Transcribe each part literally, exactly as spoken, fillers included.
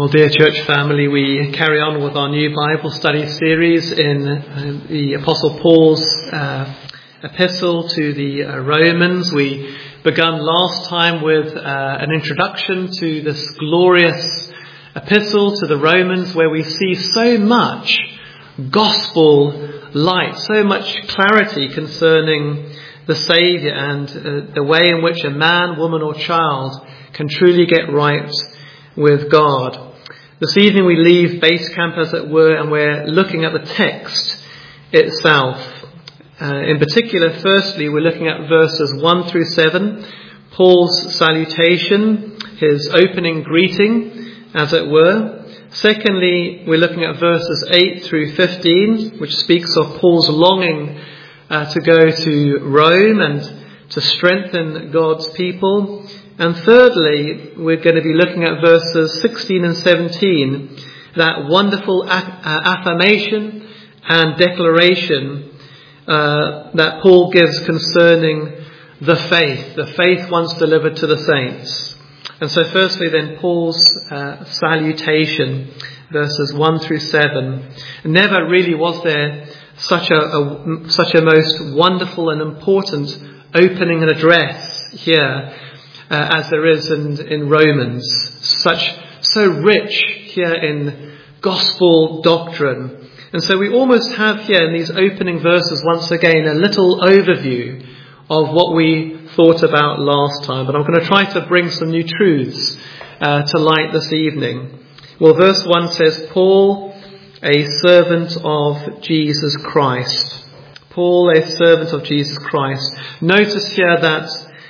Well, dear church family, we carry on with our new Bible study series in uh, the Apostle Paul's uh, epistle to the uh, Romans. We began last time with uh, an introduction to this glorious epistle to the Romans, where we see so much gospel light, so much clarity concerning the Saviour and uh, the way in which a man, woman or child can truly get right with God. This evening we leave base camp, as it were, and we're looking at the text itself. Uh, in particular, firstly, we're looking at verses one through seven, Paul's salutation, his opening greeting, as it were. Secondly, we're looking at verses eight through fifteen, which speaks of Paul's longing uh, to go to Rome and to strengthen God's people. And thirdly, we're going to be looking at verses sixteen and seventeen, that wonderful affirmation and declaration uh, that Paul gives concerning the faith, the faith once delivered to the saints. And so firstly then, Paul's uh, salutation, verses one through seven. Never really was there such a, a such a most wonderful and important opening and address here Uh, as there is in, in Romans, such so rich here in gospel doctrine. And so we almost have here in these opening verses once again a little overview of what we thought about last time. But I'm going to try to bring some new truths uh, to light this evening. Well, verse one says, Paul, a servant of Jesus Christ. Paul, a servant of Jesus Christ. Notice here that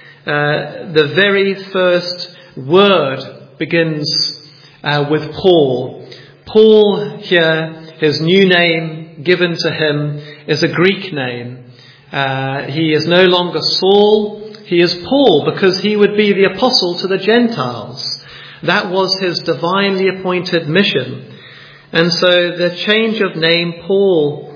Uh, the very first word begins uh, with Paul. Paul here, his new name given to him is a Greek name. Uh, he is no longer Saul, he is Paul, because he would be the apostle to the Gentiles. That was his divinely appointed mission. And so the change of name, Paul,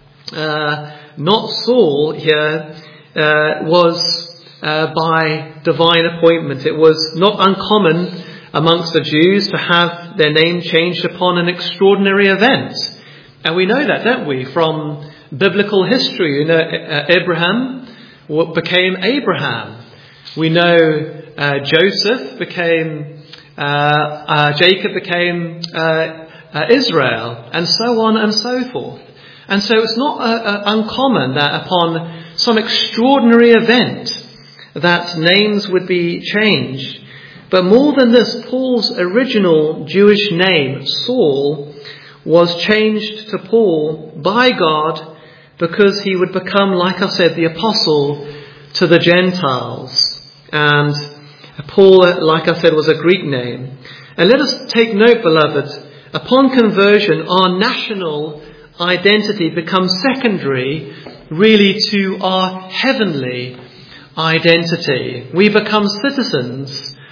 uh, not Saul here, uh, was Uh, by divine appointment. It was not uncommon amongst the Jews to have their name changed upon an extraordinary event. And we know that, don't we, from biblical history. You know, Abraham became Abraham. We know uh, Joseph became, uh, uh, Jacob became uh, uh, Israel, and so on and so forth. And so it's not uh, uh, uncommon that upon some extraordinary event that names would be changed. But more than this, Paul's original Jewish name, Saul, was changed to Paul by God because he would become, like I said, the apostle to the Gentiles. And Paul, like I said, was a Greek name. And let us take note, beloved, upon conversion, our national identity becomes secondary really to our heavenly identity. We become citizens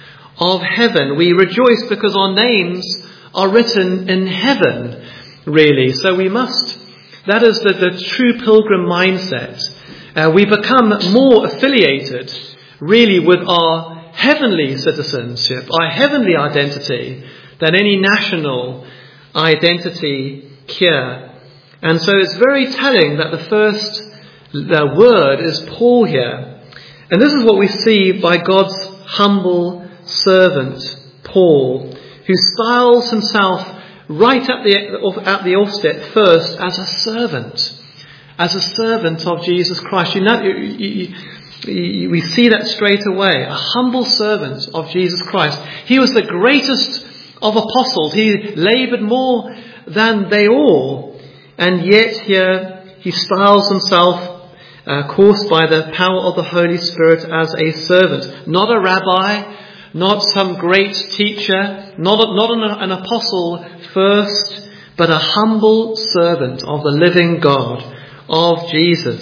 of heaven. We rejoice because our names are written in heaven, really. So we must, that is the, the true pilgrim mindset. Uh, we become more affiliated, really, with our heavenly citizenship, our heavenly identity, than any national identity here. And so it's very telling that the first the word is Paul here. And this is what we see by God's humble servant, Paul, who styles himself right at the, at the offset first as a servant, as a servant of Jesus Christ. You know, you, you, you, we see that straight away, a humble servant of Jesus Christ. He was the greatest of apostles. He laboured more than they all. And yet here he styles himself Uh, caused by the power of the Holy Spirit as a servant. Not a rabbi, not some great teacher, not, a, not an, an apostle first, but a humble servant of the living God, of Jesus.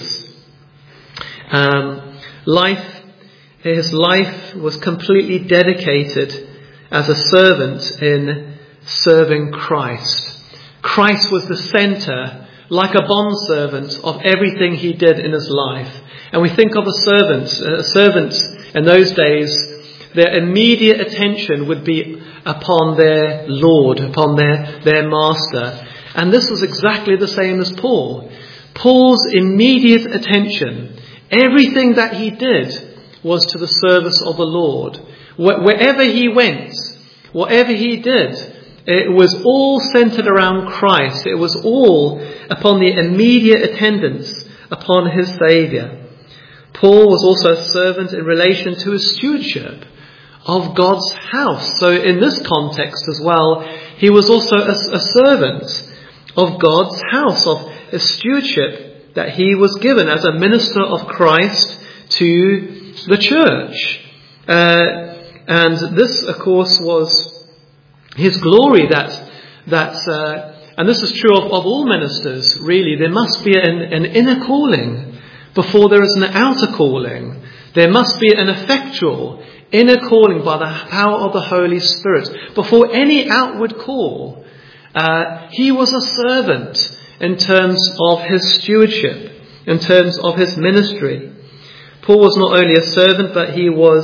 Um, life, his life was completely dedicated as a servant in serving Christ. Christ was the centre, like a bondservant, of everything he did in his life. And we think of a servant, a servant in those days, their immediate attention would be upon their Lord, upon their, their master. And this was exactly the same as Paul. Paul's immediate attention, everything that he did was to the service of the Lord. Wherever he went, whatever he did, it was all centered around Christ. It was all upon the immediate attendance upon his Saviour. Paul was also a servant in relation to his stewardship of God's house. So in this context as well, he was also a, a servant of God's house, of a stewardship that he was given as a minister of Christ to the church. Uh, and this, of course, was his glory that, that uh, and this is true of, of all ministers, really. There must be an, an inner calling before there is an outer calling. There must be an effectual inner calling by the power of the Holy Spirit before any outward call. Uh, he was a servant in terms of his stewardship, in terms of his ministry. Paul was not only a servant, but he was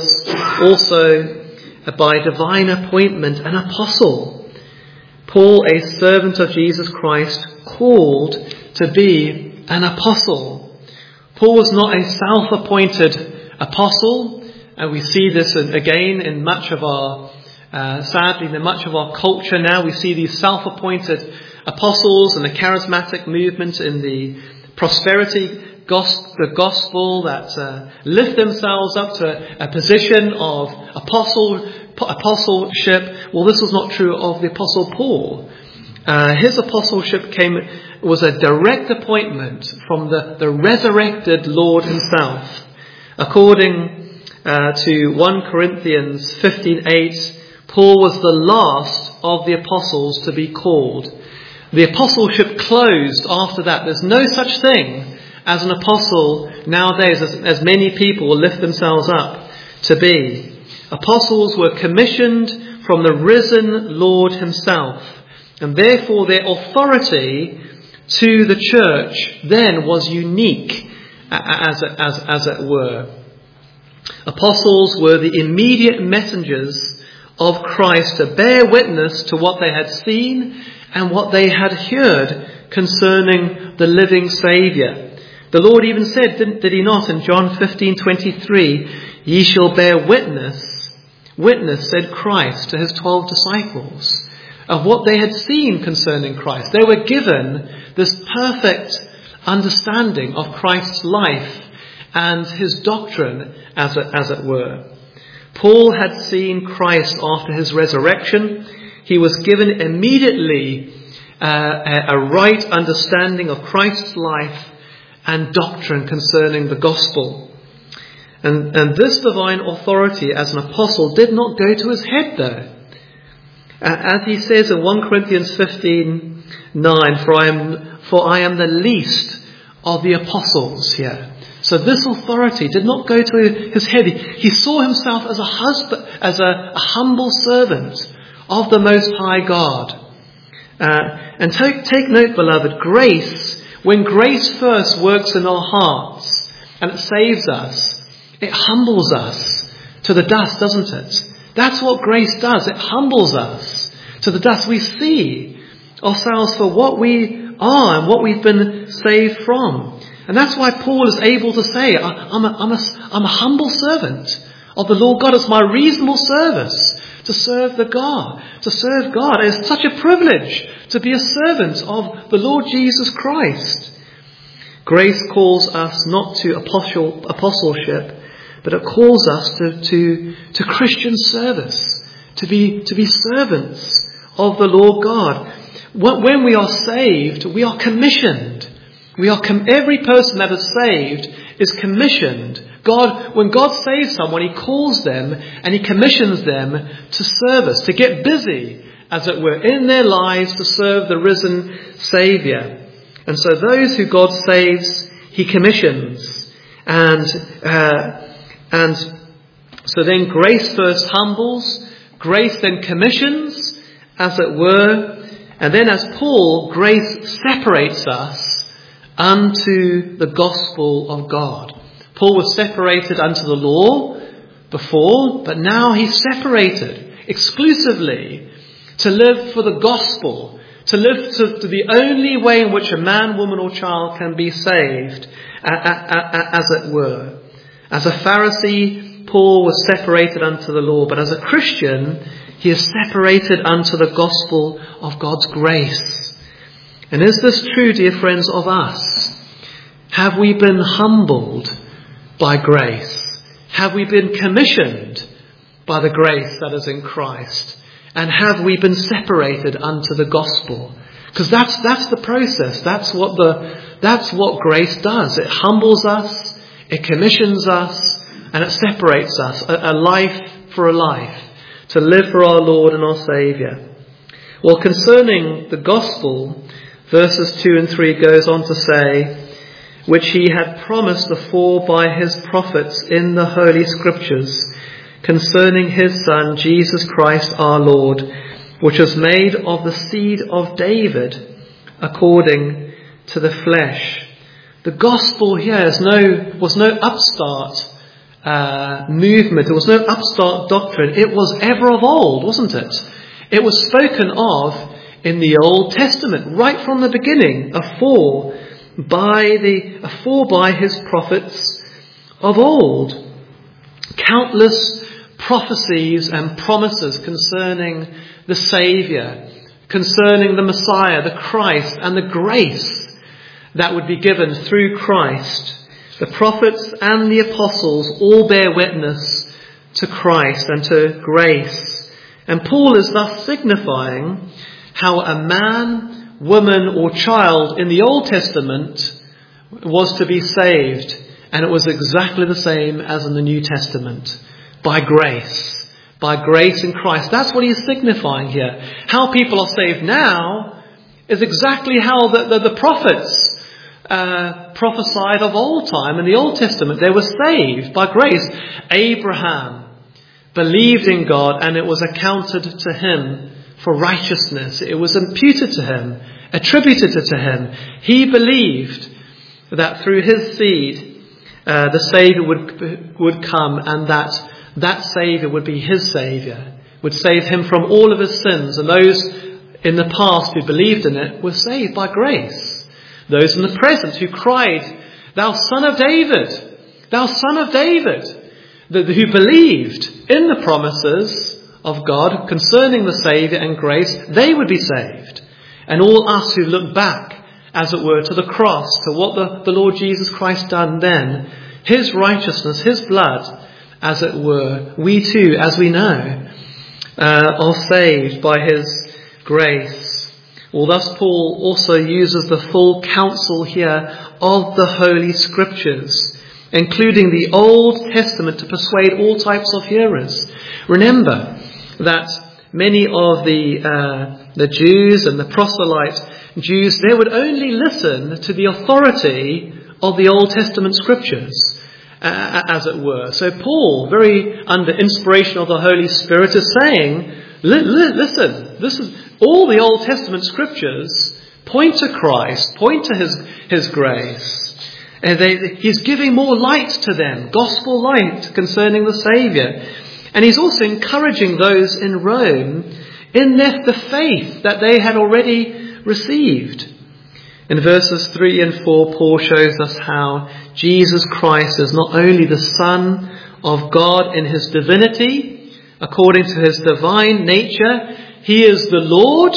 also, uh, by divine appointment, an apostle. Paul, a servant of Jesus Christ, called to be an apostle. Paul was not a self-appointed apostle, and we see this again in much of our, uh, sadly, in much of our culture now. We see these self-appointed apostles and the charismatic movement in the prosperity gospel, the gospel that uh, lift themselves up to a position of apostle, apostleship. Well, this was not true of the Apostle Paul. Uh, his apostleship came was a direct appointment from the, the resurrected Lord himself. According uh, to First Corinthians fifteen eight, Paul was the last of the apostles to be called. The apostleship closed after that. There's no such thing as an apostle nowadays, as, as many people will lift themselves up to be. Apostles were commissioned from the risen Lord himself, and therefore their authority to the church then was unique, as, as, as it were. Apostles were the immediate messengers of Christ to bear witness to what they had seen and what they had heard concerning the living Saviour. The Lord even said, didn't, did he not, in John fifteen twenty-three, "Ye shall bear witness," witness, said Christ to his twelve disciples, of what they had seen concerning Christ. They were given this perfect understanding of Christ's life and his doctrine, as it, as it were. Paul had seen Christ after his resurrection. He was given immediately uh, a, a right understanding of Christ's life and doctrine concerning the gospel. And, and this divine authority as an apostle did not go to his head, though. As he says in First Corinthians fifteen nine, for I am, for I am the least of the apostles here. So this authority did not go to his head. He saw himself as a husband, as a, a humble servant of the Most High God. Uh, and take, take note, beloved, grace, when grace first works in our hearts and it saves us, it humbles us to the dust, doesn't it? That's what grace does. It humbles us to the dust. We see ourselves for what we are and what we've been saved from. And that's why Paul is able to say, I'm a, I'm a, I'm a humble servant of the Lord God. It's my reasonable service to serve the God, to serve God. It's such a privilege to be a servant of the Lord Jesus Christ. Grace calls us not to apostle, apostleship, but it calls us to, to, to Christian service, to be, to be servants of the Lord God. When we are saved, we are commissioned. We are com- every person that is saved is commissioned. God, when God saves someone, he calls them and he commissions them to service, to get busy, as it were, in their lives to serve the risen Saviour. And so those who God saves, he commissions. And, uh, and so then grace first humbles, grace then commissions, as it were. And then as Paul, grace separates us unto the gospel of God. Paul was separated unto the law before, but now he's separated. exclusively, to live for the gospel, to live to, to the only way in which a man, woman or child can be saved, as it were. As a Pharisee, Paul was separated unto the law, but as a Christian, he is separated unto the gospel of God's grace. And is this true, dear friends, of us? Have we been humbled by grace? Have we been commissioned by the grace that is in Christ? And have we been separated unto the gospel? Because that's that's the process. That's what the that's what grace does. It humbles us, it commissions us, and it separates us. A, a life for a life, to live for our Lord and our Saviour. Well, concerning the gospel, verses two and three goes on to say, which he had promised afore by his prophets in the Holy Scriptures, concerning his Son, Jesus Christ our Lord, which was made of the seed of David, according to the flesh. The gospel here is no, was no upstart uh, movement. It was no upstart doctrine. It was ever of old, wasn't it? It was spoken of in the Old Testament, right from the beginning, afore by the afore by his prophets of old. Countless prophecies and promises concerning the Saviour, concerning the Messiah, the Christ, and the grace that would be given through Christ. The prophets and the apostles all bear witness to Christ and to grace. And Paul is thus signifying how a man, woman or child in the Old Testament was to be saved. And it was exactly the same as in the New Testament. By grace. By grace in Christ. That's what he's signifying here. How people are saved now is exactly how the, the, the prophets uh, prophesied of old time in the Old Testament. They were saved by grace. Abraham believed in God and it was accounted to him for righteousness. It was imputed to him, attributed to him. He believed that through his seed uh, the Saviour would would come, and that that Saviour would be his Saviour, would save him from all of his sins. And those in the past who believed in it were saved by grace. Those in the present who cried, "Thou Son of David, Thou Son of David," who believed in the promises of God concerning the Saviour and grace, they would be saved. And all us who look back, as it were, to the cross, to what the, the Lord Jesus Christ done then, his righteousness, his blood, as it were, we too, as we know, uh, are saved by his grace. Well, thus Paul also uses the full counsel here of the Holy Scriptures, including the Old Testament, to persuade all types of hearers. Remember that many of the uh, the Jews and the proselyte Jews, they would only listen to the authority of the Old Testament Scriptures, uh, as it were. So Paul, very under inspiration of the Holy Spirit, is saying, li- li- listen, this is all the Old Testament Scriptures point to Christ, point to his, his grace. And they, he's giving more light to them, gospel light concerning the Saviour. And he's also encouraging those in Rome in their, the faith that they had already received. In verses three and four, Paul shows us how Jesus Christ is not only the Son of God in his divinity, according to his divine nature, he is the Lord,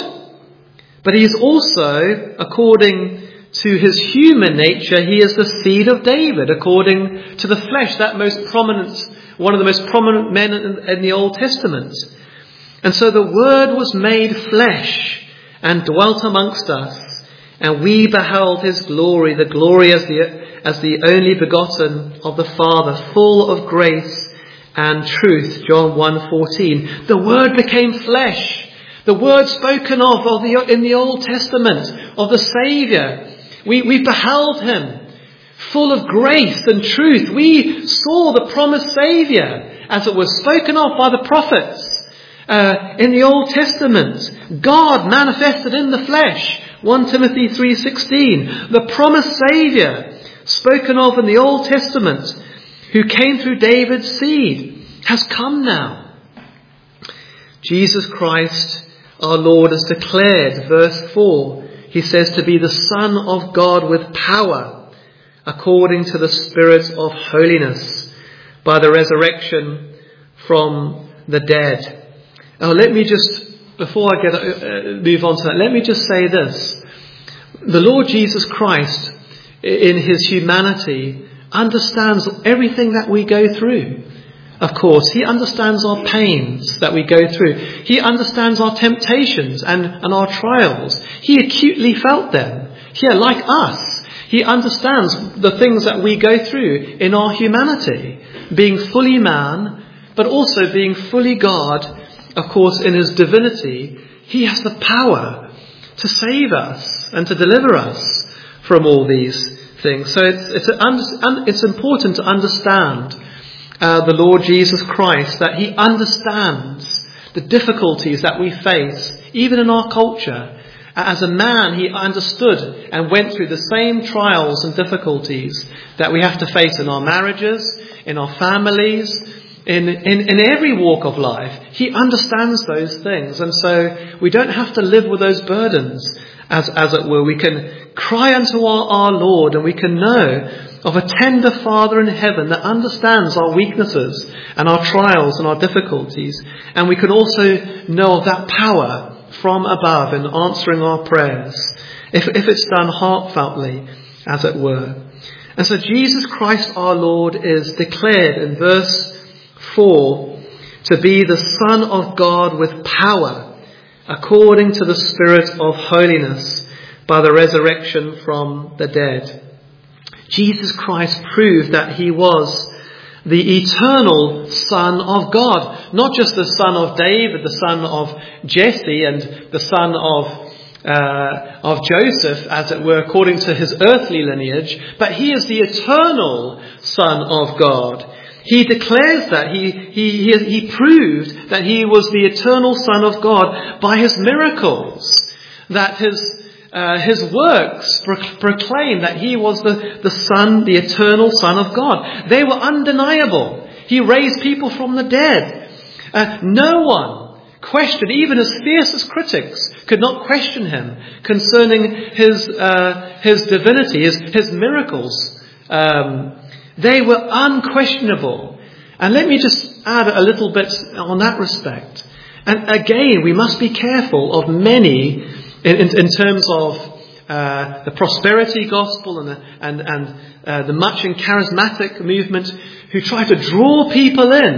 but he is also, according to his human nature, he is the seed of David, according to the flesh, that most prominent, one of the most prominent men in, in the Old Testament. And so the Word was made flesh and dwelt amongst us, and we beheld his glory, the glory as the, as the only begotten of the Father, full of grace and truth. John one fourteen. The Word became flesh. The Word spoken of, of the, in the Old Testament, of the Saviour. We, we beheld him, full of grace and truth. We saw the promised Saviour, as it was spoken of by the prophets uh, in the Old Testament. God manifested in the flesh. First Timothy three sixteen. The promised Saviour, spoken of in the Old Testament, who came through David's seed, has come now. Jesus Christ, our Lord, is declared, verse four, he says, to be the Son of God with power, according to the Spirit of holiness, by the resurrection from the dead. Now, let me just, before I get uh, move on to that, let me just say this. The Lord Jesus Christ, in his humanity, understands everything that we go through. Of course, he understands our pains that we go through. He understands our temptations and, and our trials. He acutely felt them. Yeah, like us. He understands the things that we go through in our humanity. Being fully man, but also being fully God, of course, in his divinity. He has the power to save us and to deliver us from all these things. So it's, it's, an, it's important to understand Uh, the Lord Jesus Christ, that he understands the difficulties that we face, even in our culture. As a man, he understood and went through the same trials and difficulties that we have to face in our marriages, in our families, in, in, in every walk of life. He understands those things. And so we don't have to live with those burdens, as, as it were. We can cry unto our, our Lord, and we can know of a tender Father in heaven that understands our weaknesses and our trials and our difficulties. And we can also know of that power from above in answering our prayers, if, if it's done heartfeltly, as it were. And so Jesus Christ our Lord is declared in verse four to be the Son of God with power, according to the Spirit of holiness, by the resurrection from the dead. Jesus Christ proved that he was the eternal Son of God. Not just the son of David, the son of Jesse, and the son of uh, of Joseph, as it were, according to his earthly lineage, but he is the eternal Son of God. He declares that. He, he, he, he proved that he was the eternal Son of God by his miracles, that his Uh, his works pro- proclaim that he was the, the Son, the eternal Son of God. They were undeniable. He raised people from the dead. Uh, no one questioned, even his fiercest critics could not question him concerning his uh, his divinity, his, his miracles. Um, they were unquestionable. And let me just add a little bit on that respect. And again, we must be careful of many In, in, in terms of uh, the prosperity gospel and the, and, and uh, the much and charismatic movement, who try to draw people in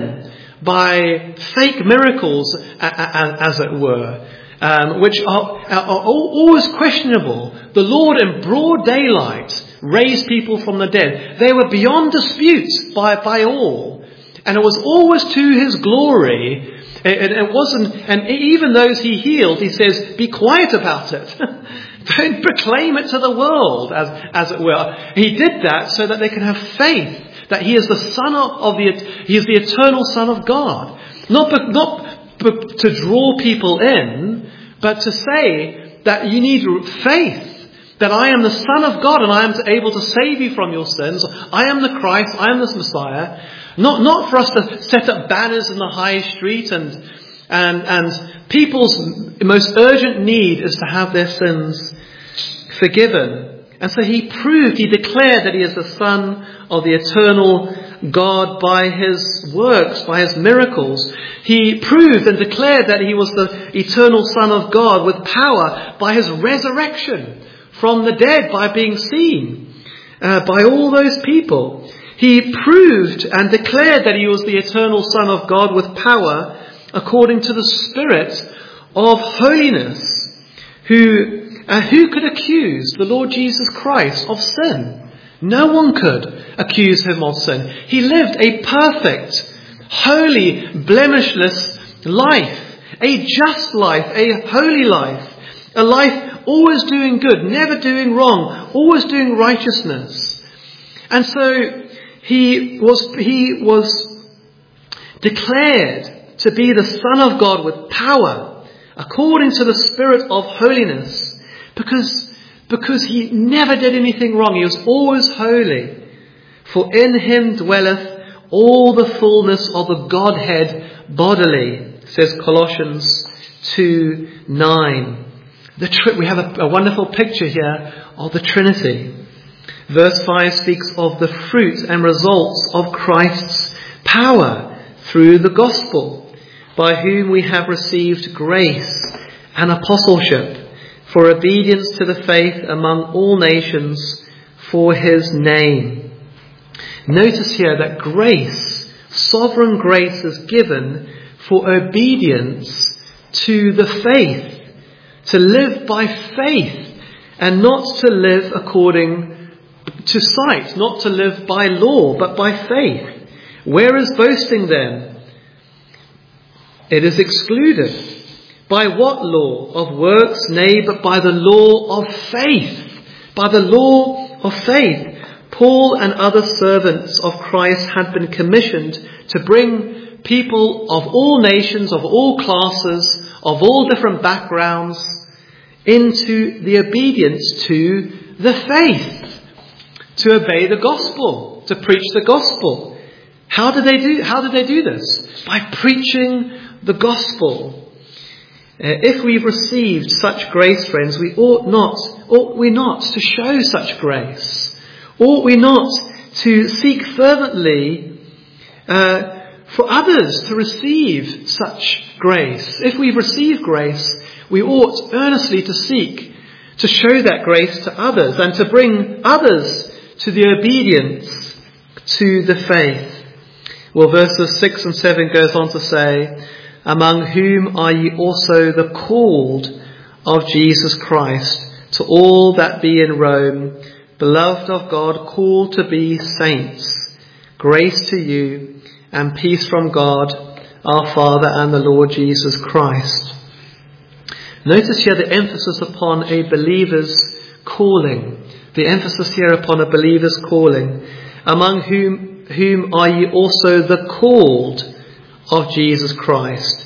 by fake miracles, a, a, as it were, um, which are, are always questionable. The Lord, in broad daylight, raised people from the dead. They were beyond dispute by, by all, and it was always to his glory. And it wasn't, and even those he healed, he says, be quiet about it. Don't proclaim it to the world, as, as it were. He did that so that they can have faith that he is the Son of, of the, he is the eternal Son of God. Not, not to draw people in, but to say that you need faith, that I am the Son of God and I am able to save you from your sins. I am the Christ, I am the Messiah. Not, not for us to set up banners in the high street, and, and, and people's most urgent need is to have their sins forgiven. And so he proved, he declared that he is the Son of the eternal God by his works, by his miracles. He proved and declared that he was the eternal Son of God with power by his resurrection from the dead, by being seen uh, by all those people. He proved and declared that he was the eternal Son of God with power according to the Spirit of holiness. Who, uh, who could accuse the Lord Jesus Christ of sin? No one could accuse him of sin. He lived a perfect, holy, blemishless life, a just life, a holy life, a life always doing good, never doing wrong, always doing righteousness. And so He was, he was declared to be the Son of God with power, according to the Spirit of holiness, because, because he never did anything wrong. He was always holy. For in him dwelleth all the fullness of the Godhead bodily, It says Colossians two nine. The tri- we have a, a wonderful picture here of the Trinity. Verse five speaks of the fruit and results of Christ's power through the gospel, by whom we have received grace and apostleship for obedience to the faith among all nations for his name. Notice here that grace, sovereign grace, is given for obedience to the faith, to live by faith and not to live according to sight, not to live by law but by faith. Where is boasting then? It is excluded. By what law? Of works? Nay, but by the law of faith. By the law of faith. Paul and other servants of Christ had been commissioned to bring people of all nations, of all classes, of all different backgrounds, into the obedience to the faith, to obey the gospel, to preach the gospel. How did they do? How did they do this? By preaching the gospel. Uh, if we've received such grace, friends, we ought not, ought we not to show such grace? Ought we not to seek fervently uh, for others to receive such grace? If we've received grace, we ought earnestly to seek to show that grace to others and to bring others to the obedience to the faith. Well, verses six and seven goes on to say, among whom are ye also the called of Jesus Christ, to all that be in Rome, beloved of God, called to be saints. Grace to you and peace from God, our Father and the Lord Jesus Christ. Notice here the emphasis upon a believer's calling. The emphasis here upon a believer's calling. Among whom, whom are ye also the called of Jesus Christ.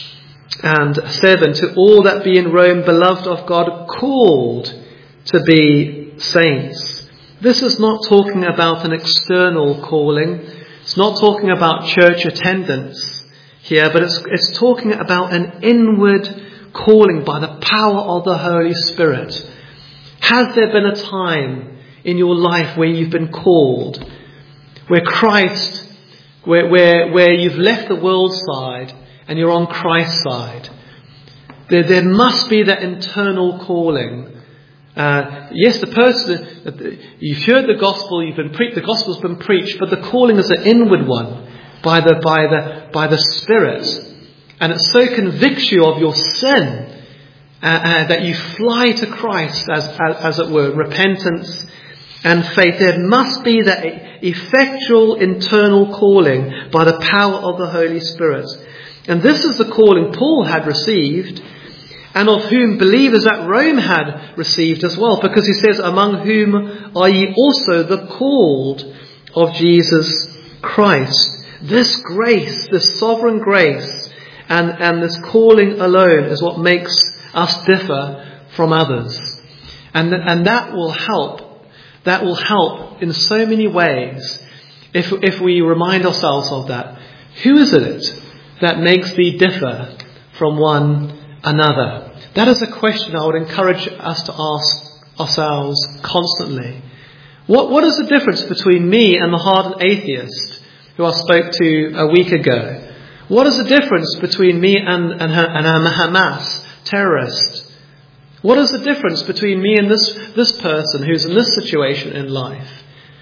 And seven, to all that be in Rome, beloved of God, called to be saints. This is not talking about an external calling. It's not talking about church attendance here, but it's, it's talking about an inward calling by the power of the Holy Spirit. Has there been a time in your life where you've been called, where Christ Where, where, where you've left the world side and you're on Christ's side? There, there must be that internal calling. Uh, yes, the person, you've heard the gospel, you've been pre- the gospel's been preached, but the calling is an inward one by the by the by the Spirit, and it so convicts you of your sin uh, uh, that you fly to Christ, as, as as it were, repentance and faith. There must be that effectual internal calling by the power of the Holy Spirit. And this is the calling Paul had received, and of whom believers at Rome had received as well, because he says, among whom are ye also the called of Jesus Christ. This grace, this sovereign grace, and, and this calling alone is what makes us differ from others. And, and that will help That will help in so many ways if if we remind ourselves of that. Who is it that makes thee differ from one another? That is a question I would encourage us to ask ourselves constantly. What what is the difference between me and the hardened atheist who I spoke to a week ago? What is the difference between me and, and, and a Hamas terrorist? What is the difference between me and this, this person who's in this situation in life?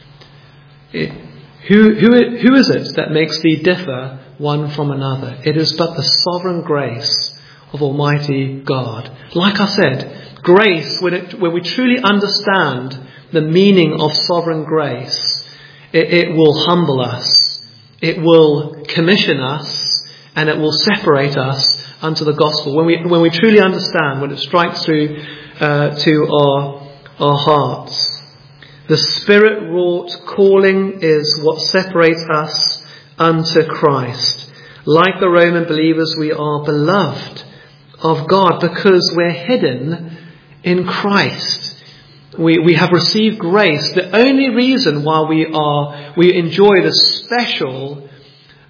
It, who, who, who is it that makes thee differ one from another? It is but the sovereign grace of Almighty God. Like I said, grace, when, it, when we truly understand the meaning of sovereign grace, it, it will humble us, it will commission us, and it will separate us unto the gospel. When we when we truly understand, when it strikes through uh, to our our hearts, the Spirit-wrought calling is what separates us unto Christ. Like the Roman believers, we are beloved of God because we're hidden in Christ. We we have received grace. The only reason why we are we enjoy the special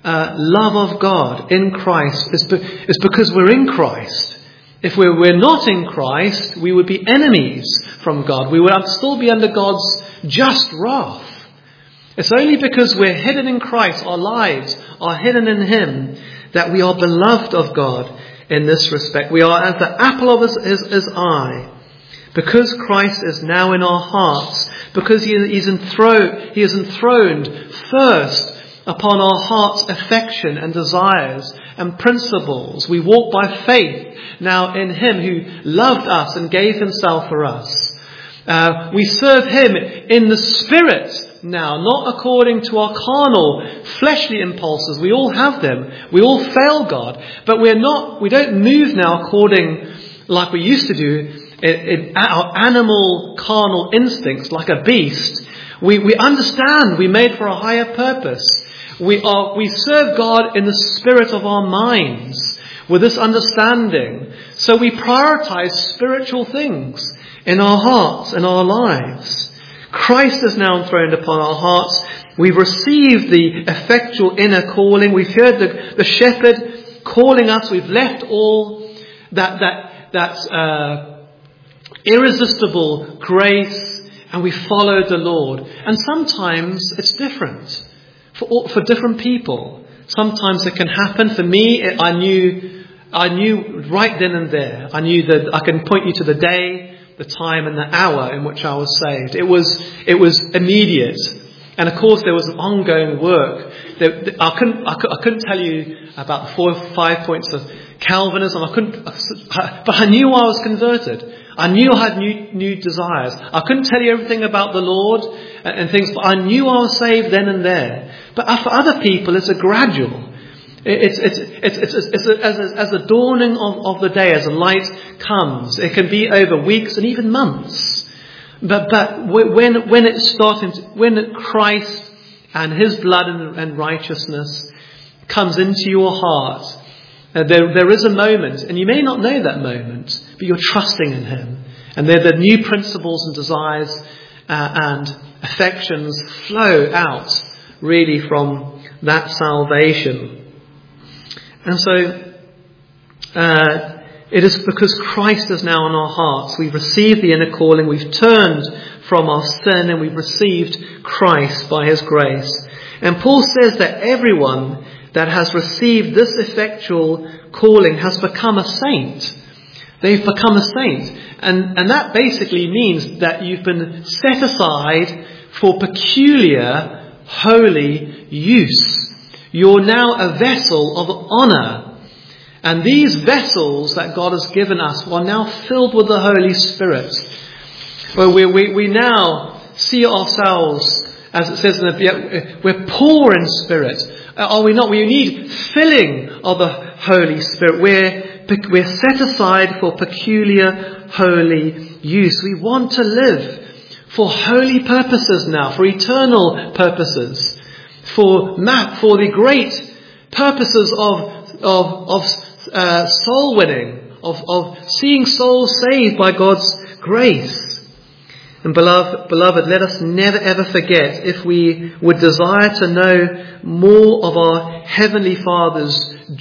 uh, love of God in Christ is, be- is because we're in Christ. If we we're not in Christ, we would be enemies from God. We would still be under God's just wrath. It's only because we're hidden in Christ, our lives are hidden in Him, that we are beloved of God in this respect. We are as the apple of His, his, his eye. Because Christ is now in our hearts, because he, he's enthroned, he is enthroned first upon our heart's affection and desires and principles. We walk by faith now in Him who loved us and gave Himself for us. Uh, we serve Him in the Spirit now, not according to our carnal, fleshly impulses. We all have them. We all fail God. But we're not, we don't move now according, like we used to do, in, in our animal, carnal instincts, like a beast. We, we understand we're made for a higher purpose. We are, we serve God in the spirit of our minds, with this understanding. So we prioritize spiritual things in our hearts and our lives. Christ is now enthroned upon our hearts. We've received the effectual inner calling. We've heard the, the shepherd calling us. We've left all that that that uh, irresistible grace, and we followed the Lord. And sometimes it's different for all, for different people. Sometimes it can happen. For me, it, I knew I knew right then and there. I knew that I can point you to the day, the time and the hour in which I was saved. It was it was immediate. And of course there was ongoing work. There, I couldn't I, I couldn't tell you about the four or five points of Calvinism. I couldn't, but I knew I was converted. I knew I had new new desires. I couldn't tell you everything about the Lord and, and things, but I knew I was saved then and there. But for other people, it's a gradual. It's it's it's it's, it's, it's a, as, a, as the dawning of, of the day, as the light comes. It can be over weeks and even months. But but when when it's starting, to, when Christ and His blood and, and righteousness comes into your heart, uh, there there is a moment, and you may not know that moment, but you're trusting in Him, and there the new principles and desires uh, and affections flow out really from that salvation. And so, uh, it is because Christ is now in our hearts. We've received the inner calling. We've turned from our sin and we've received Christ by His grace. And Paul says that everyone that has received this effectual calling has become a saint. They've become a saint. And, and that basically means that you've been set aside for peculiar, holy use. You're now a vessel of honour. And these vessels that God has given us are now filled with the Holy Spirit. Well, we, we, we now see ourselves, as it says in the, we're poor in spirit. Are we not? We need filling of the Holy Spirit. We're, we're set aside for peculiar holy use. We want to live for holy purposes now, for eternal purposes. For map for the great purposes of of of uh, soul winning, of of seeing souls saved by God's grace. And beloved, beloved, let us never ever forget, if we would desire to know more of our Heavenly Father's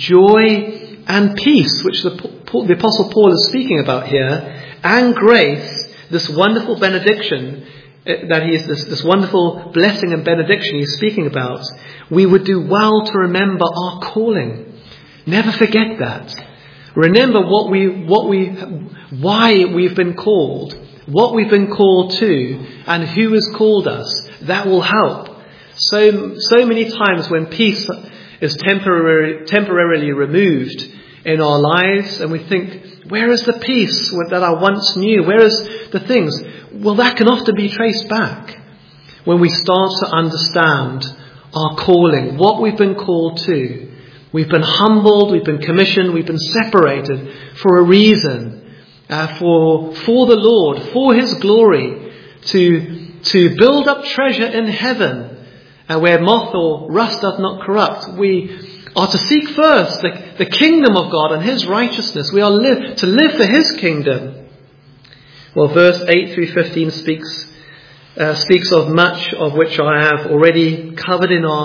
joy and peace, which the, the Apostle Paul is speaking about here, and grace, this wonderful benediction. That he is this, this wonderful blessing and benediction he's speaking about, we would do well to remember our calling. Never forget that. Remember what we, what we, why we've been called, what we've been called to, and who has called us. That will help. So, so many times when peace is temporarily, temporarily removed in our lives, and we think, where is the peace that I once knew? Where is the things? Well, that can often be traced back when we start to understand our calling, what we've been called to. We've been humbled, we've been commissioned, we've been separated for a reason, uh, for for the Lord, for His glory, to to build up treasure in heaven, uh, where moth or rust doth not corrupt. We are to seek first the, the kingdom of God and His righteousness. We are live, to live for His kingdom. Well, verse eight through fifteen speaks uh, speaks of much of which I have already covered in our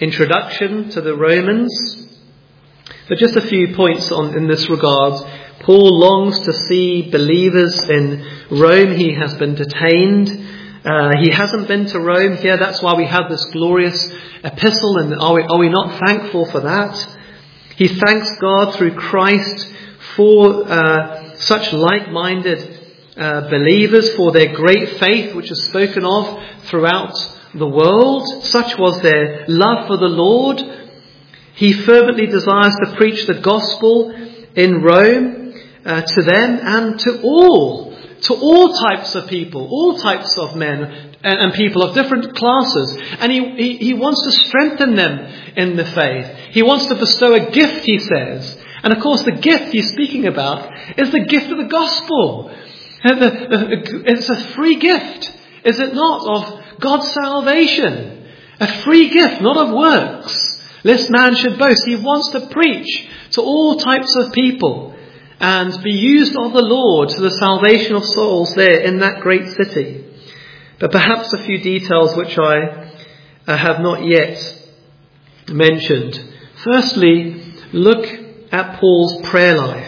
introduction to the Romans. But just a few points on in this regard. Paul longs to see believers in Rome. He has been detained. Uh, he hasn't been to Rome here. That's why we have this glorious epistle. And are we, are we not thankful for that? He thanks God through Christ for uh, such like-minded uh, believers, for their great faith, which is spoken of throughout the world. Such was their love for the Lord. He fervently desires to preach the gospel in Rome uh, to them and to all, to all types of people, all types of men and, and people of different classes. And he, he, he wants to strengthen them in the faith. He wants to bestow a gift, he says. And of course, the gift he's speaking about is the gift of the gospel. It's a free gift, is it not, of God's salvation? A free gift, not of works, lest man should boast. He wants to preach to all types of people and be used of the Lord to the salvation of souls there in that great city. But perhaps a few details which I uh, have not yet mentioned. Firstly, look at Paul's prayer life.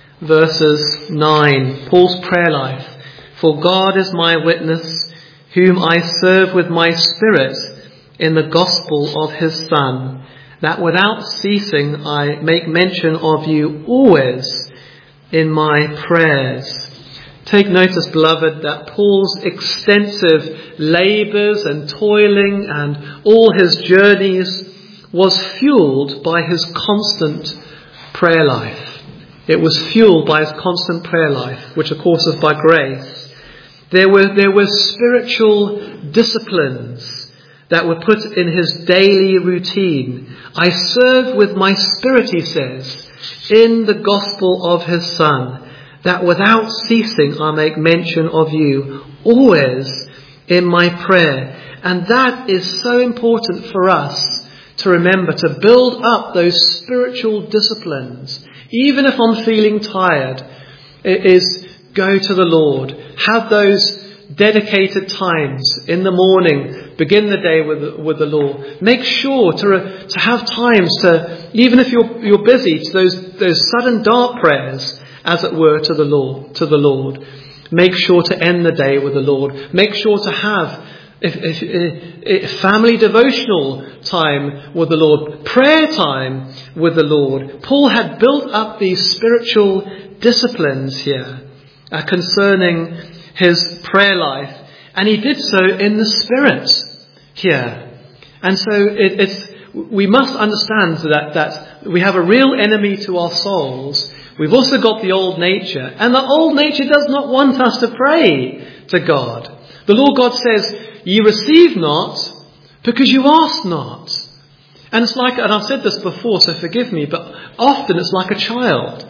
Verses nine, Paul's prayer life. For God is my witness, whom I serve with my spirit in the gospel of his Son, that without ceasing I make mention of you always in my prayers. Take notice, beloved, that Paul's extensive labours and toiling and all his journeys was fuelled by his constant prayer life. It was fuelled by his constant prayer life, which of course is by grace. There were, there were spiritual disciplines that were put in his daily routine. I serve with my spirit, he says, in the gospel of his Son, that without ceasing I make mention of you always in my prayer. And that is so important for us to remember, to build up those spiritual disciplines. Even if I'm feeling tired, it is go to the Lord. Have those dedicated times in the morning. Begin the day with the, with the Lord. Make sure to to have times to, even if you're you're busy, to those those sudden dart prayers, as it were, to the Lord. To the Lord. Make sure to end the day with the Lord. Make sure to have if, if, if family devotional time with the Lord, prayer time with the Lord. Paul had built up these spiritual disciplines here uh, concerning his prayer life, and he did so in the Spirit here. And so it, it's we must understand that that we have a real enemy to our souls. We've also got the old nature, and the old nature does not want us to pray to God. The Lord God says, ye receive not because you ask not. And it's like, and I've said this before, so forgive me, but often it's like a child.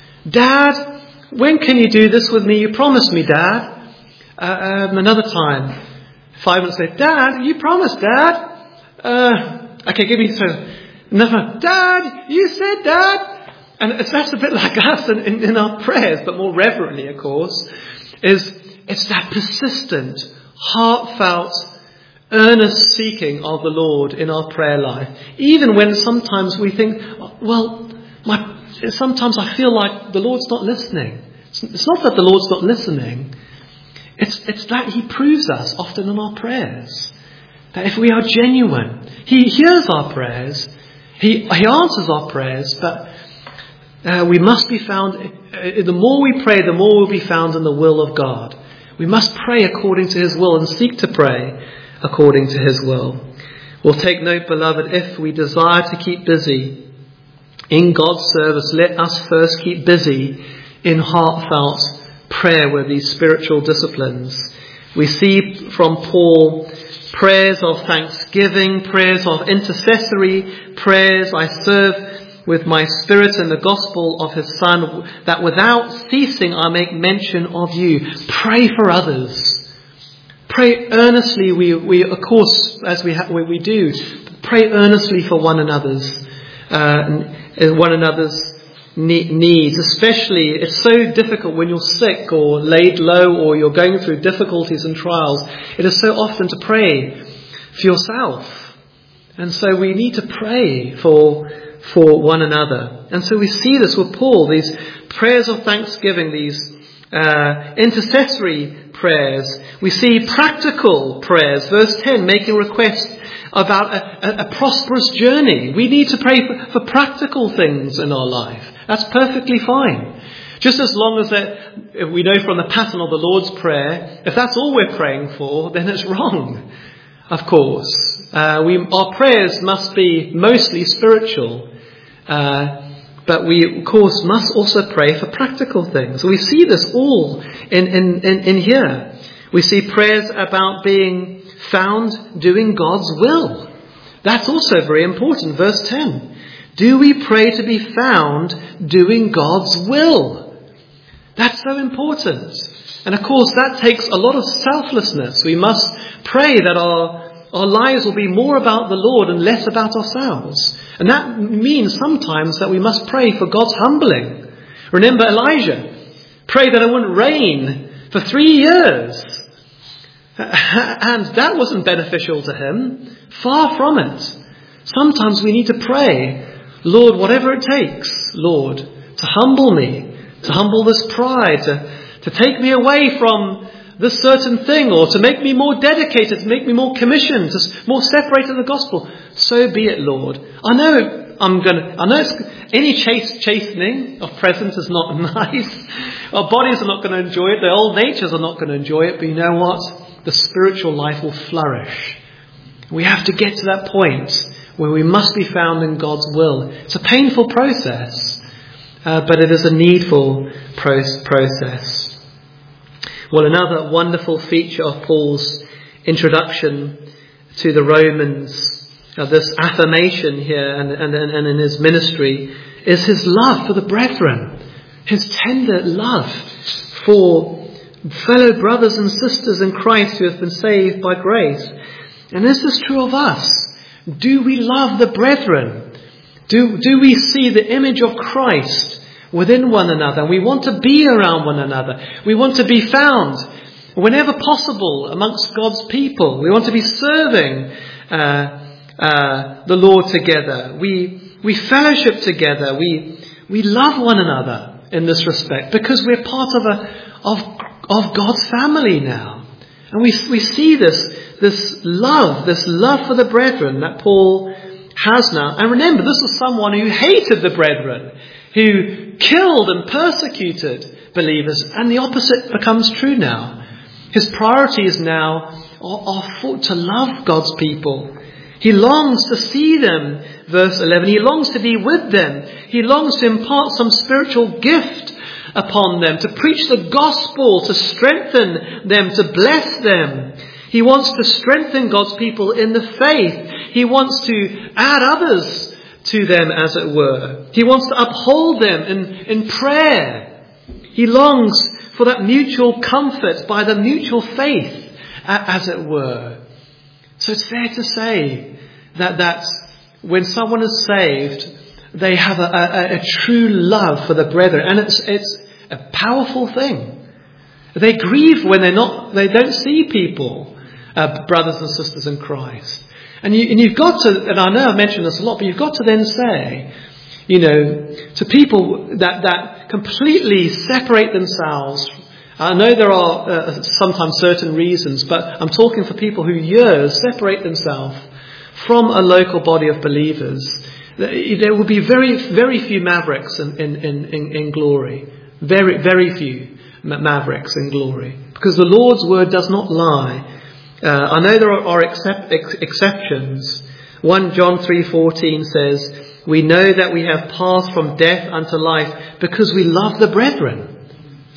Dad, when can you do this with me? You promised me, Dad. Uh, um, another time, five minutes later, Dad, you promised, Dad. Uh, okay, give me so. Another, Dad, you said, Dad. And it's, that's a bit like us in, in, in our prayers, but more reverently, of course, is it's that persistent, heartfelt, earnest seeking of the Lord in our prayer life. Even when sometimes we think, well, my, sometimes I feel like the Lord's not listening. It's, it's not that the Lord's not listening. It's, it's that he proves us often in our prayers. That if we are genuine, he hears our prayers, he, he answers our prayers, but uh, we must be found, uh, the more we pray, the more we'll be found in the will of God. We must pray according to his will and seek to pray according to his will. We'll take note, beloved, if we desire to keep busy in God's service, let us first keep busy in heartfelt prayer with these spiritual disciplines. We see from Paul prayers of thanksgiving, prayers of intercessory prayers. I serve with my spirit in the gospel of his Son, that without ceasing I make mention of you. Pray for others. Pray earnestly. We, we of course, as we ha- we, we do, pray earnestly for one another's uh, one another's needs. Especially, it's so difficult when you're sick or laid low or you're going through difficulties and trials. It is so often to pray for yourself. And so we need to pray for, for one another. And so we see this with Paul, these prayers of thanksgiving, these uh, intercessory prayers. We see practical prayers. Verse ten, making requests about a, a, a prosperous journey. We need to pray for, for practical things in our life. That's perfectly fine. Just as long as that, we know from the pattern of the Lord's Prayer, if that's all we're praying for, then it's wrong, of course. Uh, we, our prayers must be mostly spiritual, uh, but we, of course, must also pray for practical things. We see this all in, in, in, in here. We see prayers about being found doing God's will. That's also very important. Verse ten. Do we pray to be found doing God's will? That's so important. And of course, that takes a lot of selflessness. We must pray that our, our lives will be more about the Lord and less about ourselves. And that means sometimes that we must pray for God's humbling. Remember Elijah prayed that it wouldn't rain for three years. And that wasn't beneficial to him. Far from it. Sometimes we need to pray, Lord, whatever it takes, Lord, to humble me, to humble this pride, to, to take me away from this certain thing, or to make me more dedicated, to make me more commissioned, to more separated in the gospel. So be it, Lord. I know I'm going to, I know it's, any chase, chastening of presence is not nice. Our bodies are not going to enjoy it. Their old natures are not going to enjoy it. But you know what? The spiritual life will flourish. We have to get to that point where we must be found in God's will. It's a painful process, uh, but it is a needful process. Well, another wonderful feature of Paul's introduction to the Romans, uh, this affirmation here and, and, and in his ministry, is his love for the brethren, his tender love for fellow brothers and sisters in Christ who have been saved by grace. And this is true of us. Do we love the brethren? Do, do we see the image of Christ within one another? We want to be around one another. We want to be found whenever possible amongst God's people. We want to be serving uh, uh, the Lord together. We we fellowship together. We we love one another in this respect because we're part of a of of God's family now. And we we see this this love, this love for the brethren that Paul has now. And remember, this was someone who hated the brethren, who killed and persecuted believers. And the opposite becomes true now. His priorities now are, are for, to love God's people. He longs to see them, verse eleven. He longs to be with them. He longs to impart some spiritual gift upon them, to preach the gospel, to strengthen them, to bless them. He wants to strengthen God's people in the faith. He wants to add others to them, as it were. He wants to uphold them in, in prayer. He longs for that mutual comfort by the mutual faith, as it were. So it's fair to say that, that when someone is saved, they have a, a, a true love for the brethren. And it's, it's a powerful thing. They grieve when they're not, they don't see people. Uh, brothers and sisters in Christ. And, you, and you've got to, and I know I've mentioned this a lot, but you've got to then say, you know, to people that, that completely separate themselves. I know there are uh, sometimes certain reasons, but I'm talking for people who years separate themselves from a local body of believers. There will be very, very few mavericks in, in, in, in glory. Very, very few mavericks in glory. Because the Lord's word does not lie. Uh, I know there are, are except, ex- exceptions. First John three fourteen says, we know that we have passed from death unto life because we love the brethren.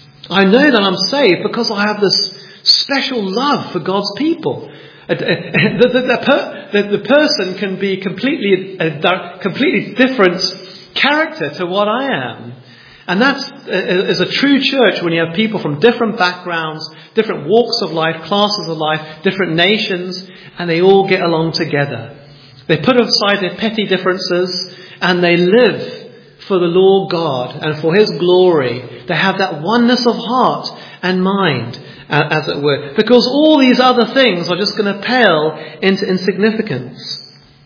I know that I'm saved because I have this special love for God's people. Uh, the, the, the, per, the, the person can be completely a completely different character to what I am. And that is a true church when you have people from different backgrounds, different walks of life, classes of life, different nations, and they all get along together. They put aside their petty differences and they live for the Lord God and for His glory. They have that oneness of heart and mind, as it were, because all these other things are just going to pale into insignificance.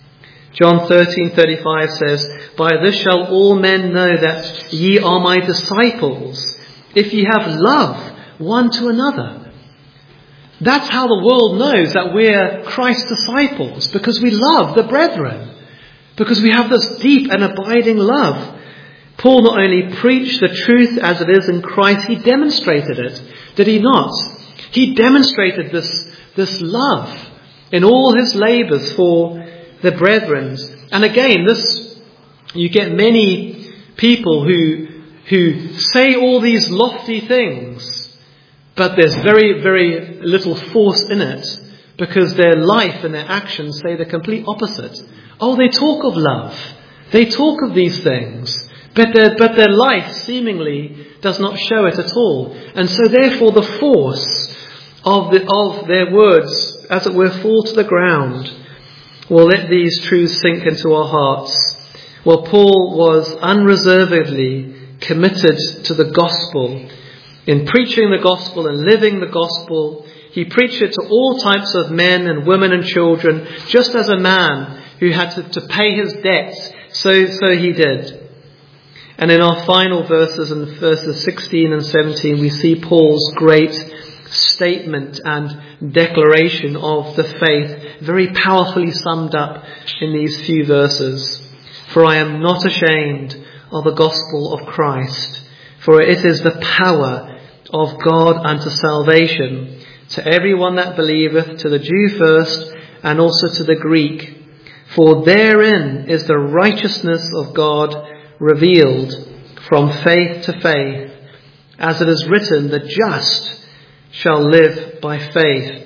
John thirteen thirty-five says, "By this shall all men know that ye are my disciples, if ye have love one to another." That's how the world knows that we're Christ's disciples, because we love the brethren, because we have this deep and abiding love. Paul not only preached the truth as it is in Christ, he demonstrated it, did he not? He demonstrated this, this love in all his labours for the brethren. And again, this, you get many people who, who say all these lofty things, but there's very, very little force in it, because their life and their actions say the complete opposite. Oh, they talk of love. They talk of these things. But their, but their life seemingly does not show it at all. And so therefore the force of, the, of their words, as it were, fall to the ground. Well, let these truths sink into our hearts. Well, Paul was unreservedly committed to the gospel. In preaching the gospel and living the gospel, he preached it to all types of men and women and children, just as a man who had to, to pay his debts, so, so he did. And in our final verses, in verses sixteen and seventeen, we see Paul's great statement and declaration of the faith, very powerfully summed up in these few verses. "For I am not ashamed of the gospel of Christ, for it is the power of God unto salvation, to everyone that believeth, to the Jew first, and also to the Greek. For therein is the righteousness of God revealed from faith to faith, as it is written, the just shall live by faith."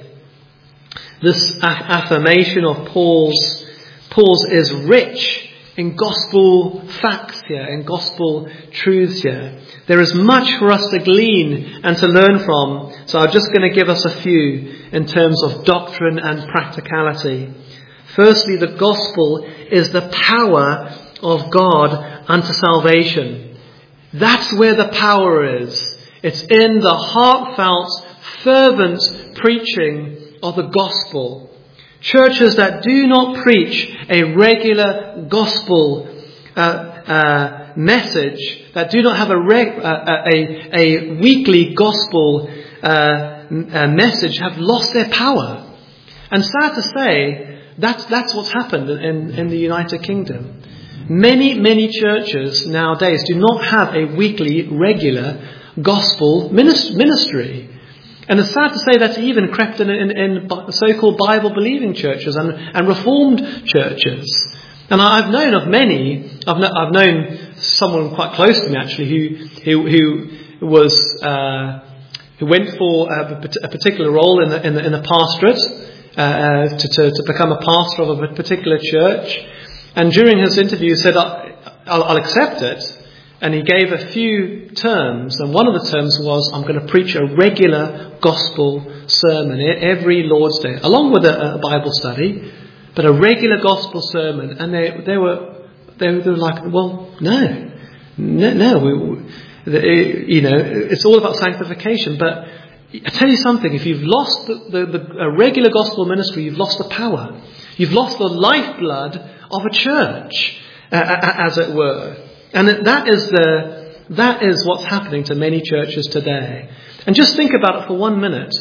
This affirmation of Paul's, Paul's is rich in gospel facts here, in gospel truths here. There is much for us to glean and to learn from. So I'm just going to give us a few in terms of doctrine and practicality. Firstly, the gospel is the power of God unto salvation. That's where the power is. It's in the heartfelt, fervent preaching of the gospel. Churches that do not preach a regular gospel uh, uh, message, that do not have a, reg- uh, a, a weekly gospel uh, uh, message, have lost their power. And sad to say, that's, that's what's happened in, in the United Kingdom. Many, many churches nowadays do not have a weekly, regular gospel ministry. And it's sad to say that's even crept in, in, in so-called Bible-believing churches and, and Reformed churches. And I've known of many, I've, no, I've known someone quite close to me actually who who, who was uh, who went for a, a particular role in the, in the, in the pastorate uh, to, to, to become a pastor of a particular church. And during his interview, he said, I'll, I'll accept it. And he gave a few terms. And one of the terms was, I'm going to preach a regular gospel sermon every Lord's Day, along with a, a Bible study, but a regular gospel sermon. And they, they were, they were like, well, no, no, no we, the, you know, it's all about sanctification. But I tell you something, if you've lost the, the, the a regular gospel ministry, you've lost the power. You've lost the lifeblood of a church, uh, as it were. And that is the that is what's happening to many churches today. And just think about it for one minute.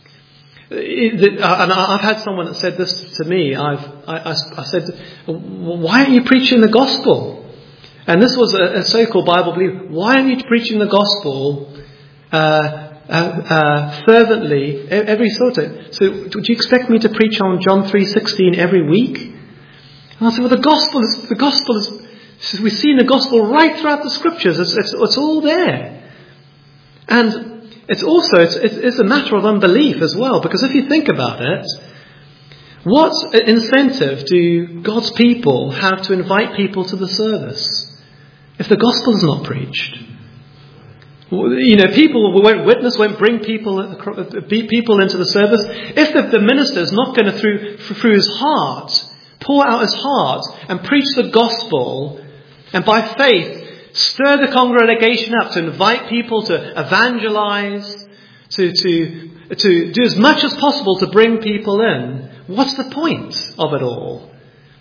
And I've had someone that said this to me. I've I, I said, "Why aren't you preaching the gospel?" And this was a, a so-called Bible believer. Why aren't you preaching the gospel uh, uh, uh, fervently every sort of? So, would you expect me to preach on John three sixteen every week? And I said, "Well, the gospel is the gospel is." We've seen the gospel right throughout the scriptures. It's, it's, it's all there. And it's also, it's, it's a matter of unbelief as well. Because if you think about it, what incentive do God's people have to invite people to the service if the gospel is not preached? You know, people won't witness, won't bring people people into the service. If the, the minister is not going to, through, through his heart, pour out his heart and preach the gospel, and by faith, stir the congregation up to invite people to evangelize, to, to, to do as much as possible to bring people in. What's the point of it all?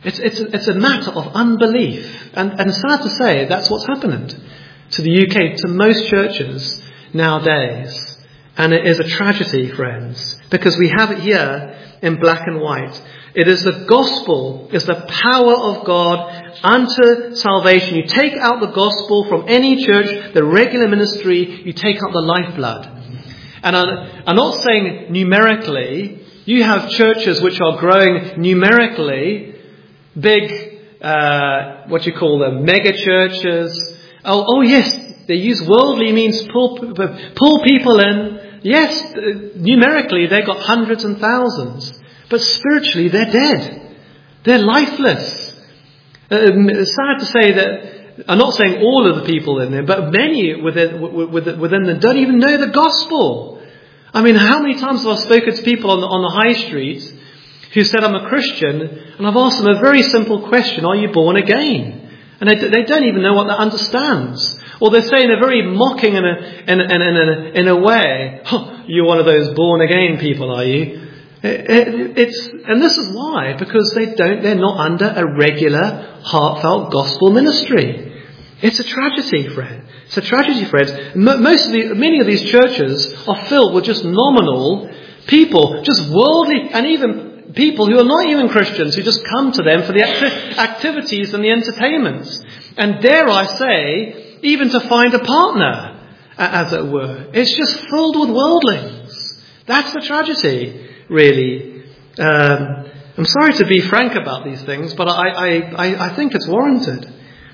It's, it's, a, it's a matter of unbelief. And, and sad to say, that's what's happened to the U K, to most churches nowadays. And it is a tragedy, friends, because we have it here in black and white. It is the gospel, is the power of God unto salvation. You take out the gospel from any church, the regular ministry, you take out the lifeblood. And I'm, I'm not saying numerically. You have churches which are growing numerically, big, uh, what you call them, mega churches. Oh, oh yes, they use worldly means pull, pull people in. Yes, numerically they've got hundreds and thousands. But spiritually they're dead. They're lifeless. Uh, it's sad to say that, I'm not saying all of the people in there, but many within, within them don't even know the gospel. I mean, how many times have I spoken to people on the, on the high street who said, I'm a Christian, and I've asked them a very simple question, are you born again? And they, they don't even know what that understands. Or they say in a very mocking in a, in a, in a, in a, in a way, oh, you're one of those born again people, are you? It, it, it's, and this is why, because they don't, they're not under a regular, heartfelt gospel ministry. It's a tragedy, friend. It's a tragedy, friends. Most of the, many of these churches are filled with just nominal people, just worldly, and even people who are not even Christians, who just come to them for the acti- activities and the entertainments. And dare I say, even to find a partner, as it were. It's just filled with worldlings. That's the tragedy, really. Um, I'm sorry to be frank about these things, but I, I, I, I think it's warranted.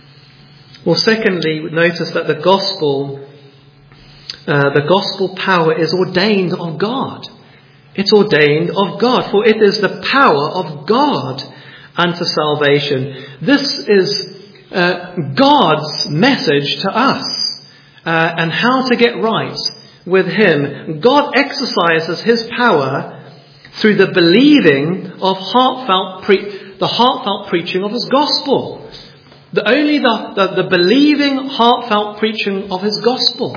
Well, secondly, notice that the gospel, uh, the gospel power is ordained of God. It's ordained of God, for it is the power of God unto salvation. This is uh, God's message to us, uh, and how to get right with Him. God exercises His power through the believing of heartfelt, pre- the heartfelt preaching of His gospel. The only the, the, the believing, heartfelt preaching of His gospel.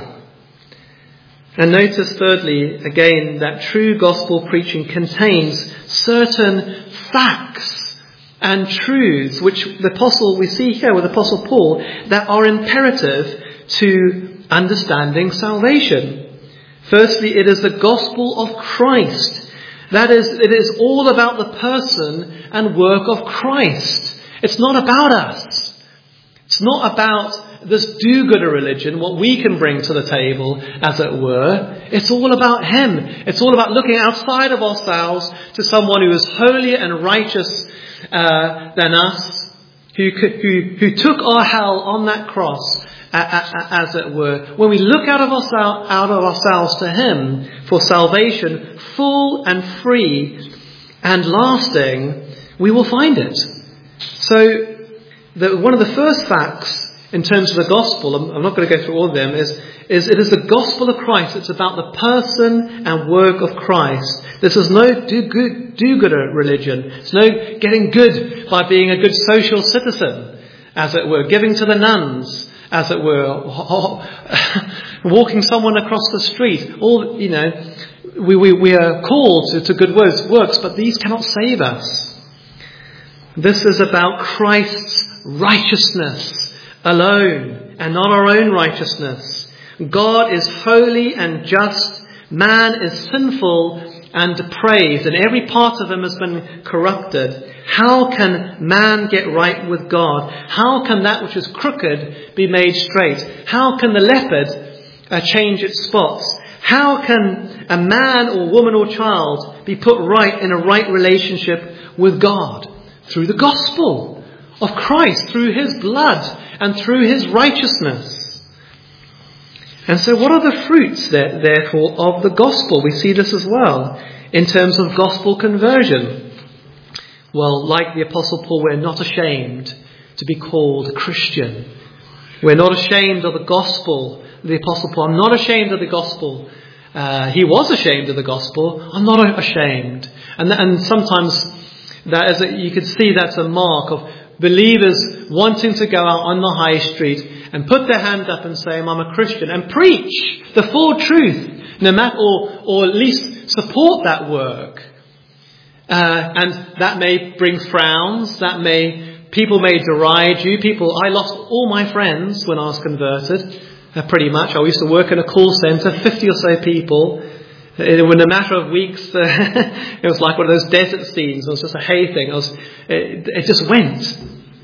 And notice thirdly, again, that true gospel preaching contains certain facts and truths, which the apostle, we see here with Apostle Paul, that are imperative to understanding salvation. Firstly, it is the gospel of Christ. That is, it is all about the person and work of Christ. It's not about us. It's not about this do-gooder religion, what we can bring to the table, as it were. It's all about Him. It's all about looking outside of ourselves to someone who is holier and righteous uh, than us, who, who, who took our hell on that cross, as it were. When we look out of, ourselves, out of ourselves to Him for salvation, full and free and lasting, we will find it. So, The, one of the first facts in terms of the gospel, I'm, I'm not going to go through all of them, is, is it is the gospel of Christ. It's about the person and work of Christ. This is no do-good, do-gooder religion. It's no getting good by being a good social citizen, as it were, giving to the nuns, as it were, walking someone across the street. All, you know, we, we, we are called to, to good works, works, but these cannot save us. This is about Christ's righteousness alone, and not our own righteousness. God is holy and just. Man is sinful and depraved, and every part of him has been corrupted. How can man get right with God? How can that which is crooked be made straight? How can the leopard uh, change its spots? How can a man or woman or child be put right in a right relationship with God? Through the gospel of Christ, through His blood and through His righteousness. And so what are the fruits, there, therefore, of the gospel? We see this as well in terms of gospel conversion. Well, like the Apostle Paul, we're not ashamed to be called Christian. We're not ashamed of the gospel. The Apostle Paul, I'm not ashamed of the gospel. Uh, he was ashamed of the gospel. I'm not ashamed. And, and sometimes that is a, you could see that's a mark of believers wanting to go out on the high street and put their hand up and say, I'm a Christian, and preach the full truth, no matter, or, or at least support that work. Uh, Uh, and that may bring frowns. That may, people may deride you. People, I lost all my friends when I was converted, uh, pretty much. I used to work in a call centre, fifty or so people. In a matter of weeks, uh, it was like one of those desert scenes. It was just a hay thing. It, was, it, it just went.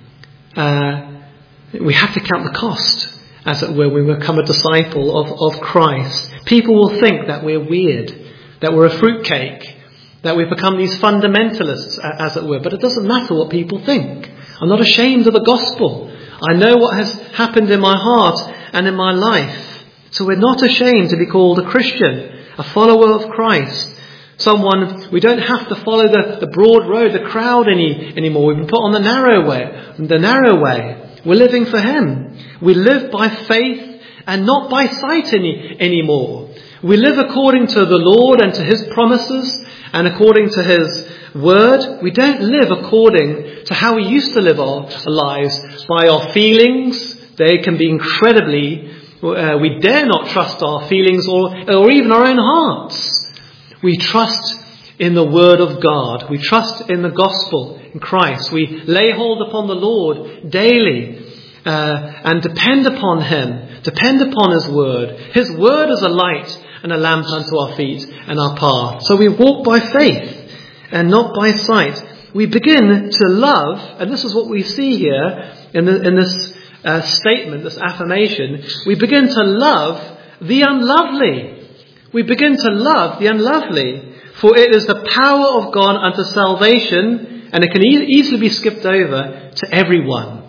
Uh, we have to count the cost, as it were, when we become a disciple of, of Christ. People will think that we're weird, that we're a fruitcake, that we've become these fundamentalists, as it were. But it doesn't matter what people think. I'm not ashamed of the gospel. I know what has happened in my heart and in my life. So we're not ashamed to be called a Christian, a follower of Christ. Someone, we don't have to follow the, the broad road, the crowd any, anymore. We've been put on the narrow way, the narrow way. We're living for Him. We live by faith and not by sight any, anymore. We live according to the Lord and to His promises and according to His word. We don't live according to how we used to live our lives, by our feelings. They can be incredibly, uh, we dare not trust our feelings or, or even our own hearts. We trust in the word of God. We trust in the gospel, in Christ. We lay hold upon the Lord daily uh, and depend upon Him. Depend upon His word. His word is a light and a lamp unto our feet and our path. So we walk by faith and not by sight. We begin to love, and this is what we see here in, the, in this uh, statement, this affirmation. We begin to love the unlovely. We begin to love the unlovely. For it is the power of God unto salvation, and it can e- easily be skipped over, to everyone.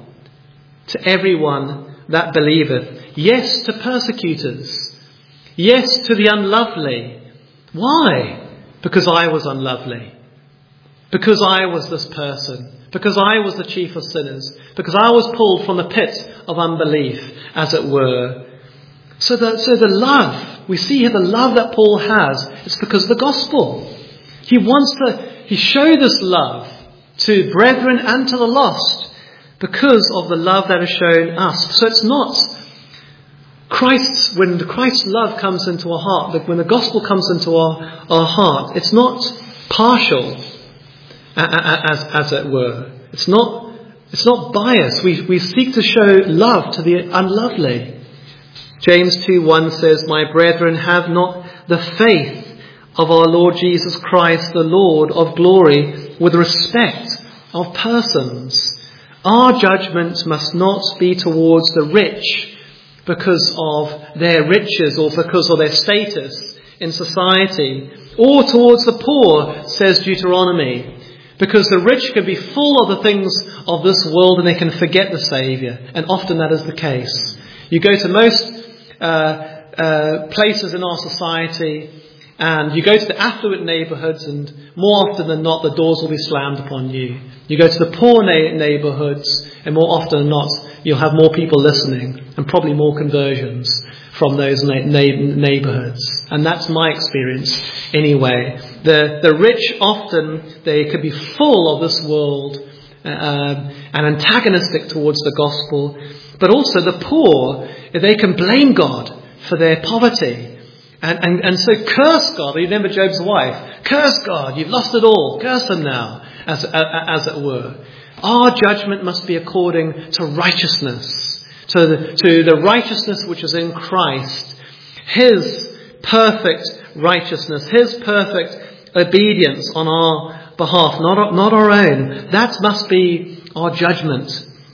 To everyone that believeth. Yes, to persecutors. Yes, to the unlovely. Why? Because I was unlovely. Because I was this person. Because I was the chief of sinners. Because I was pulled from the pit of unbelief, as it were. So the, so the love, we see here the love that Paul has, it's because of the gospel. He wants to, he showed this love to brethren and to the lost because of the love that is shown us. So it's not Christ's, when the Christ's love comes into our heart, when the gospel comes into our, our heart, it's not partial, as, as it were. It's not, it's not biased. We, we seek to show love to the unlovely. James two one says, "My brethren, have not the faith of our Lord Jesus Christ, the Lord of glory, with respect of persons. Our judgment must not be towards the rich because of their riches or because of their status in society, or towards the poor," says Deuteronomy, because the rich can be full of the things of this world and they can forget the Saviour, and often that is the case. You go to most Uh, uh, places in our society, and you go to the affluent neighbourhoods, and more often than not the doors will be slammed upon you. You go to the poor na- neighbourhoods, and more often than not you'll have more people listening and probably more conversions from those na- na- neighbourhoods. And that's my experience anyway. The the rich often, they could be full of this world uh, and antagonistic towards the gospel. But also the poor, they can blame God for their poverty. And, and, and so curse God. You remember Job's wife. Curse God, you've lost it all. Curse him now, as, as it were. Our judgment must be according to righteousness. To the, to the righteousness which is in Christ. His perfect righteousness. His perfect obedience on our behalf. Not, not our own. That must be our judgment.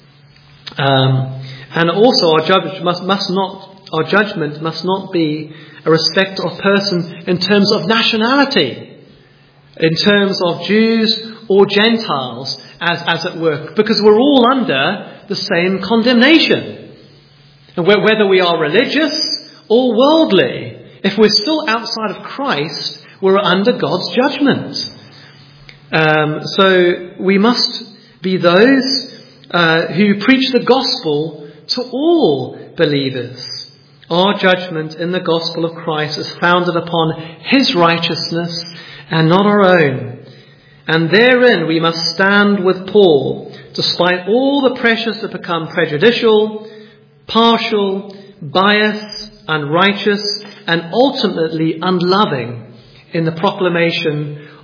Um... And also our judgment must, must not, our judgment must not be a respect of person in terms of nationality, in terms of Jews or Gentiles, as, as it were, because we're all under the same condemnation. And whether we are religious or worldly, if we're still outside of Christ, we're under God's judgment. Um, so we must be those uh, who preach the gospel to all believers. Our judgment in the gospel of Christ is founded upon His righteousness and not our own. And therein we must stand with Paul, despite all the pressures that become prejudicial, partial, biased, unrighteous, and ultimately unloving in the proclamation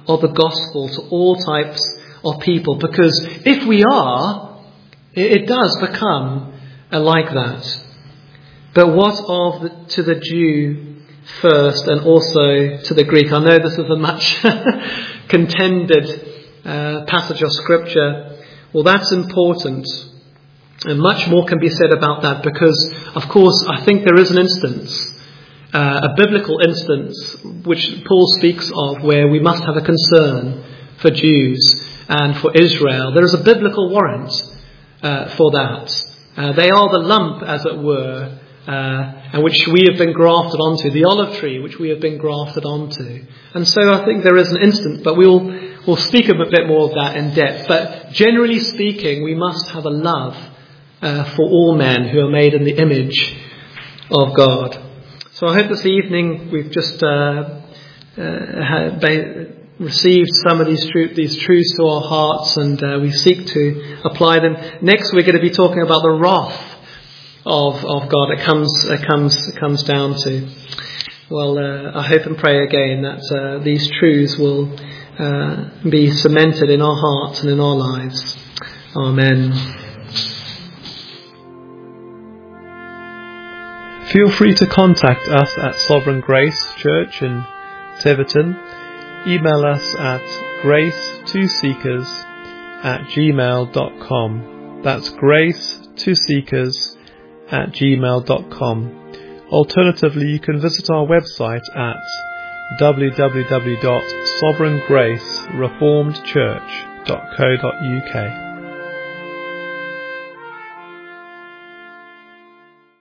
of the gospel to all types of people. Because if we are, it, it does become uh, like that. But what of the, to the Jew first and also to the Greek? I know this is a much contended uh, passage of Scripture. Well, that's important. And much more can be said about that because, of course, I think there is an instance, uh, a biblical instance, which Paul speaks of, where we must have a concern for Jews and for Israel. There is a biblical warrant uh, for that. Uh, they are the lump, as it were, uh, and which we have been grafted onto, the olive tree which we have been grafted onto. And so I think there is an instance, but we'll, we'll speak a bit more of that in depth. But generally speaking, we must have a love uh, for all men who are made in the image of God. So I hope this evening we've just uh, uh, had received some of these, tru- these truths to our hearts, and uh, we seek to apply them. Next we're going to be talking about the wrath of of God it comes it comes it comes down to. Well, uh, I hope and pray again that uh, these truths will uh, be cemented in our hearts and in our lives. Amen. Feel free to contact us at Sovereign Grace Church in Tiverton. Email us at grace two seekers at gmail dot com. That's grace two seekers at gmail dot com. Alternatively, you can visit our website at w w w dot sovereign grace reformed church dot co dot u k.